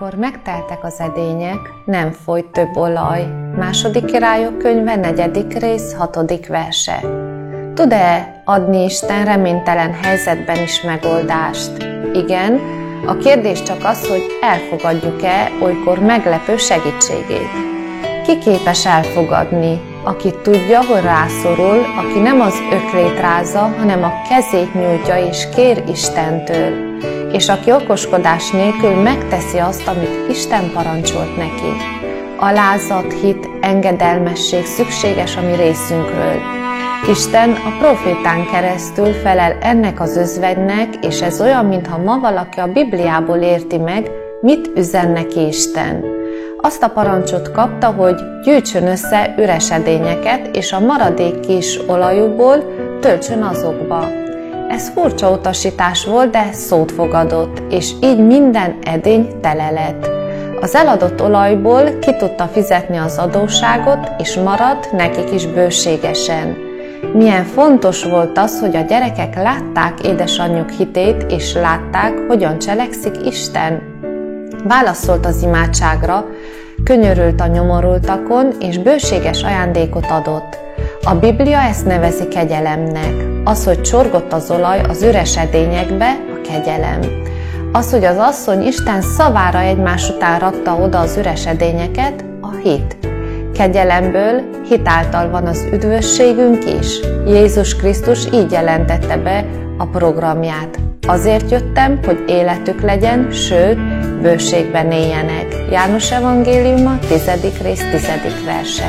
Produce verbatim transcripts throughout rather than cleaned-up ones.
Amikor megteltek az edények, nem folyt több olaj. Második Királyok könyve, negyedik rész, hatodik verse. Tud-e adni Isten reménytelen helyzetben is megoldást? Igen, a kérdés csak az, hogy elfogadjuk-e olykor meglepő segítségét. Ki képes elfogadni, aki tudja, hogy rászorul, aki nem az öklét rázza, hanem a kezét nyújtja és kér Istentől, és aki okoskodás nélkül megteszi azt, amit Isten parancsolt neki. Alázat, hit, engedelmesség szükséges a mi részünkről. Isten a profétán keresztül felel ennek az özvegynek, és ez olyan, mintha ma valaki a Bibliából érti meg, mit üzen neki Isten. Azt a parancsot kapta, hogy gyűjtsön össze üres edényeket, és a maradék kis olajukból töltsön azokba. Ez furcsa utasítás volt, de szót fogadott, és így minden edény tele lett. Az eladott olajból ki tudta fizetni az adósságot, és maradt nekik is bőségesen. Milyen fontos volt az, hogy a gyerekek látták édesanyjuk hitét, és látták, hogyan cselekszik Isten. Válaszolt az imádságra, könyörült a nyomorultakon, és bőséges ajándékot adott. A Biblia ezt nevezi kegyelemnek. Az, hogy csorgott az olaj az üres edényekbe, a kegyelem. Az, hogy az asszony Isten szavára egymás után rakta oda az üres edényeket, a hit. Kegyelemből, hit által van az üdvösségünk is. Jézus Krisztus így jelentette be a programját. Azért jöttem, hogy életük legyen, sőt, bőségben éljenek. János evangéliuma, tizedik rész, tizedik verse.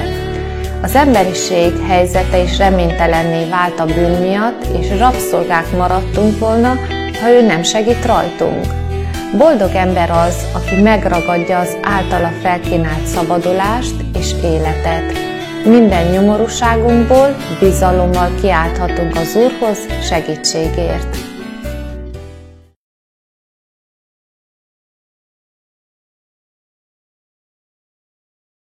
Az emberiség helyzete is reménytelenné vált a bűn miatt, és rabszolgák maradtunk volna, ha ő nem segít rajtunk. Boldog ember az, aki megragadja az általa felkínált szabadulást és életet. Minden nyomorúságunkból bizalommal kiálthatunk az Úrhoz segítségért.